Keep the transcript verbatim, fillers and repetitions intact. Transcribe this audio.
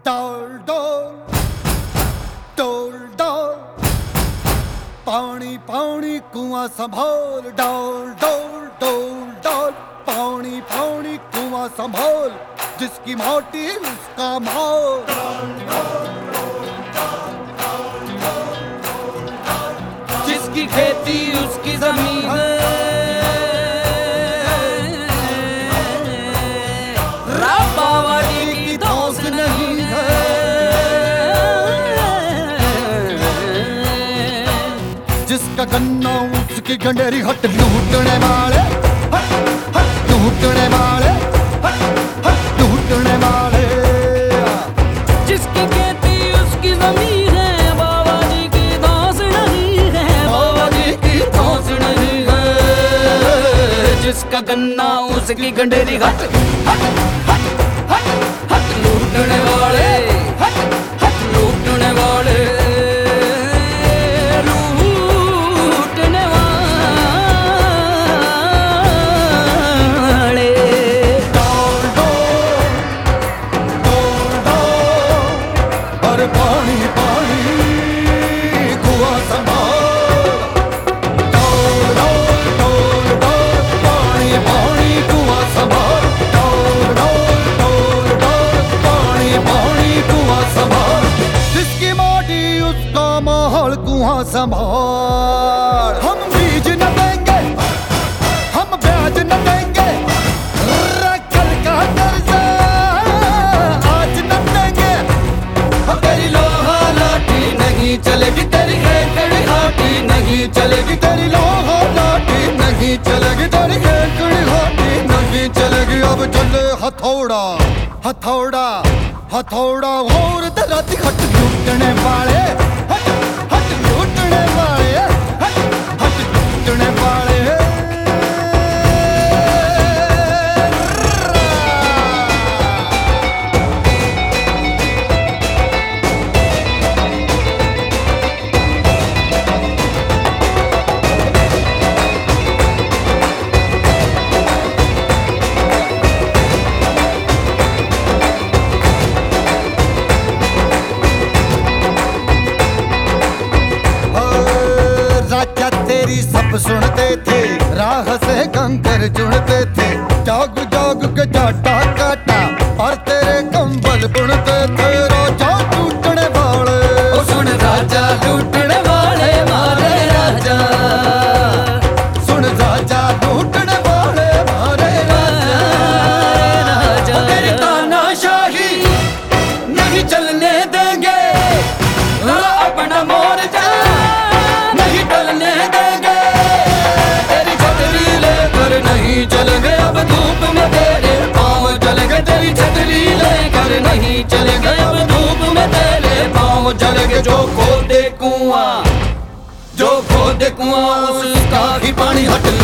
डोल डोल डोल डोल पानी पानी कुआं संभाल डोल डोल डोल डोल पानी पानी कुआं संभाल जिसकी माटी उसका माल जिसकी खेती उसकी जमीन बावाजी की दोस्त नहीं है जिसका गन्ना उसकी गंडेरी हट लूटने वाले हट हट लूटने वाले हट हट लूटने वाले जिसकी खेती उसकी जमीन है बावाजी की दोस्त नहीं है बावाजी की दोस्त नहीं है जिसका गन्ना उसकी गंडेरी हट हट हट हट हट लूटने वाले हट हट लूटने वाले लूटने वाले डोल डोल डोल डोल और पानी पानी कुआं संभाल डोल डोल डोल डोल पानी पानी कुआं संभाल डोल डोल डोल डोल पानी पानी कुआं संभाल जिसकी माटी उसका माहौल कुआं संभाल हम बीज न देंगे हम ब्याज न देंगे रखल का कर्जा आज न देंगे अब तेरी लोहा लाठी नहीं चलेगी तेरी हेकड़ी हाथी नहीं चलेगी तेरी लोहा लाठी नहीं चलेगी तेरी केकड़ी हाथी नहीं चलेगी अब चले हथौड़ा हथौड़ा हथौड़ा और दराती हट लूटने वाले हट हट लूटने वाले हट हट लूटने वाले राजा तेरी सब सुनते थे राह से कंकर चुनते थे जाग जाग के जाटा काटा और तेरे कंबल बुनते थे राजा लूटने वाले ओ सुन राजा लूटने वाले मारे राजा सुन राजा लूटने वाले मारे राजा राजा तेरी तानाशाही नहीं चलने देंगे अपना मोर्चा नहीं टलने देंगे तेरी छतरी लेकर नहीं चलेंगे अब धूप में तेरे पाँव चलेंगे तेरी छतरी लेकर नहीं चलेंगे अब धूप में तेरे पाँव चलेंगे जो खोदे कुआं जो खोदे कुआं उसका ही पानी हट